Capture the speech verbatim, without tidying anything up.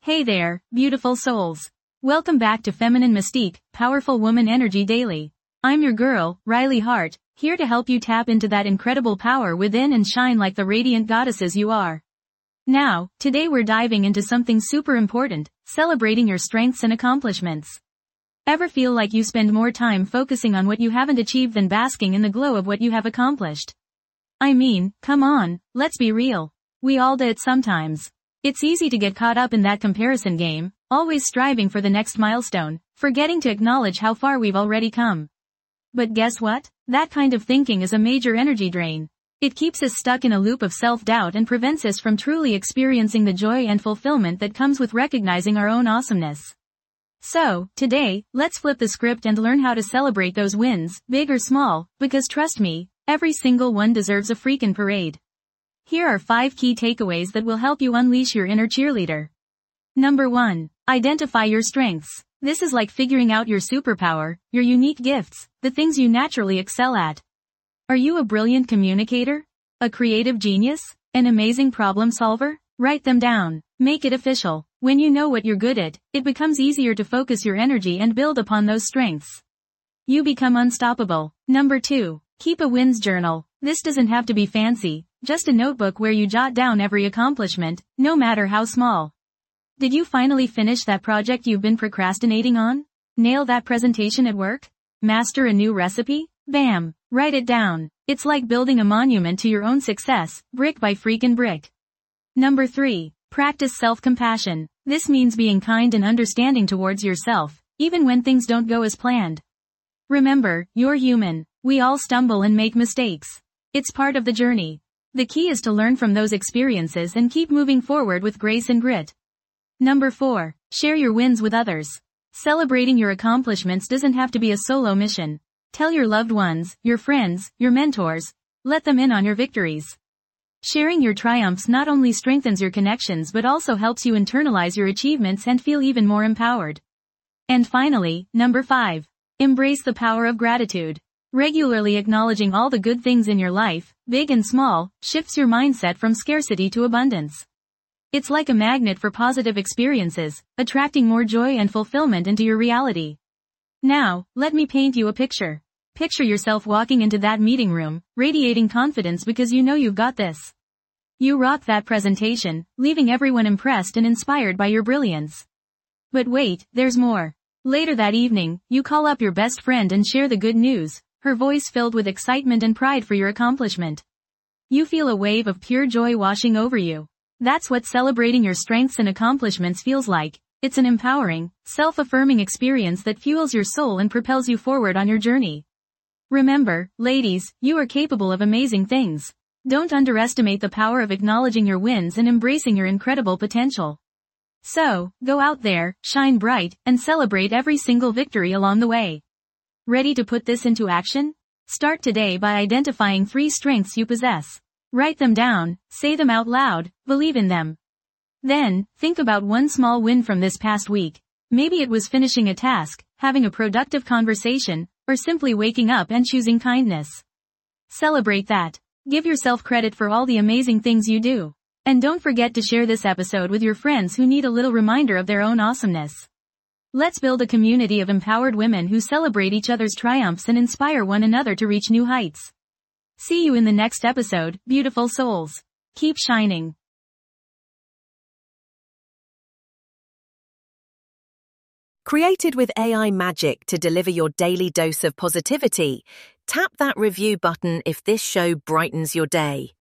Hey there, beautiful souls. Welcome back to Feminine Mystique, Powerful Woman Energy Daily. I'm your girl, Riley Hart, here to help you tap into that incredible power within and shine like the radiant goddesses you are. Now, today we're diving into something super important, celebrating your strengths and accomplishments. Ever feel like you spend more time focusing on what you haven't achieved than basking in the glow of what you have accomplished? I mean, come on, let's be real. We all do it sometimes. It's easy to get caught up in that comparison game, always striving for the next milestone, forgetting to acknowledge how far we've already come. But guess what? That kind of thinking is a major energy drain. It keeps us stuck in a loop of self-doubt and prevents us from truly experiencing the joy and fulfillment that comes with recognizing our own awesomeness. So, today, let's flip the script and learn how to celebrate those wins, big or small, because trust me, every single one deserves a freakin' parade. Here are five key takeaways that will help you unleash your inner cheerleader. Number one. Identify your strengths. This is like figuring out your superpower, your unique gifts, the things you naturally excel at. Are you a brilliant communicator? A creative genius? An amazing problem solver? Write them down. Make it official. When you know what you're good at, it becomes easier to focus your energy and build upon those strengths. You become unstoppable. Number two. Keep a wins journal. This doesn't have to be fancy, just a notebook where you jot down every accomplishment, no matter how small. Did you finally finish that project you've been procrastinating on? Nail that presentation at work? Master a new recipe? Bam! Write it down. It's like building a monument to your own success, brick by freaking brick. Number three. Practice self-compassion. This means being kind and understanding towards yourself, even when things don't go as planned. Remember, you're human. We all stumble and make mistakes. It's part of the journey. The key is to learn from those experiences and keep moving forward with grace and grit. Number four. Share your wins with others. Celebrating your accomplishments doesn't have to be a solo mission. Tell your loved ones, your friends, your mentors. Let them in on your victories. Sharing your triumphs not only strengthens your connections but also helps you internalize your achievements and feel even more empowered. And finally, number five. Embrace the power of gratitude. Regularly acknowledging all the good things in your life, big and small, shifts your mindset from scarcity to abundance. It's like a magnet for positive experiences, attracting more joy and fulfillment into your reality. Now, let me paint you a picture. Picture yourself walking into that meeting room, radiating confidence because you know you've got this. You rock that presentation, leaving everyone impressed and inspired by your brilliance. But wait, there's more. Later that evening, you call up your best friend and share the good news, her voice filled with excitement and pride for your accomplishment. You feel a wave of pure joy washing over you. That's what celebrating your strengths and accomplishments feels like. It's an empowering, self-affirming experience that fuels your soul and propels you forward on your journey. Remember, ladies, you are capable of amazing things. Don't underestimate the power of acknowledging your wins and embracing your incredible potential. So, go out there, shine bright, and celebrate every single victory along the way. Ready to put this into action? Start today by identifying three strengths you possess. Write them down, say them out loud, believe in them. Then, think about one small win from this past week. Maybe it was finishing a task, having a productive conversation, or simply waking up and choosing kindness. Celebrate that. Give yourself credit for all the amazing things you do. And don't forget to share this episode with your friends who need a little reminder of their own awesomeness. Let's build a community of empowered women who celebrate each other's triumphs and inspire one another to reach new heights. See you in the next episode, beautiful souls. Keep shining. Created with A I magic to deliver your daily dose of positivity, tap that review button if this show brightens your day.